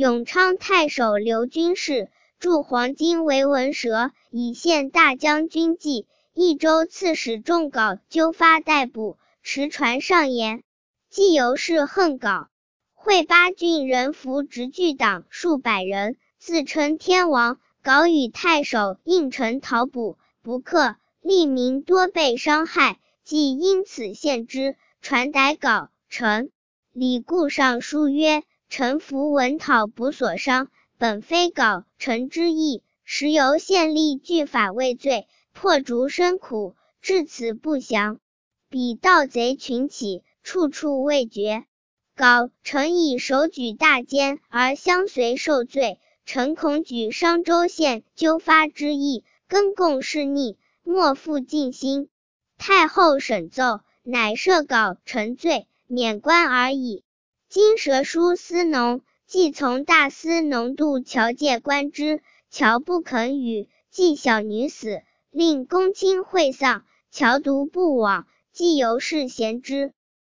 永昌太守刘军事，铸黄金为文蛇，以献大将军记。益州刺史仲稿纠发逮捕，持传上言。既由是恨稿。会八郡人服直拒党数百人，自称天王，稿与太守应城讨捕，不克，吏民多被伤害，即因此献之。传逮稿，臣礼固上书曰：臣服文讨捕所伤，本非稿臣之意，实由县吏据法未罪，破竹深苦，至此不降。彼盗贼群起，处处未绝。稿臣以手举大监而相随受罪，臣恐举商州县纠发之意，更共事逆，莫复尽心。太后审奏，乃赦稿臣罪，免官而已。今折书司农，既从大司农度侨借官之，侨不肯与，既小女死，令公卿会丧，侨独不往，既由是贤之。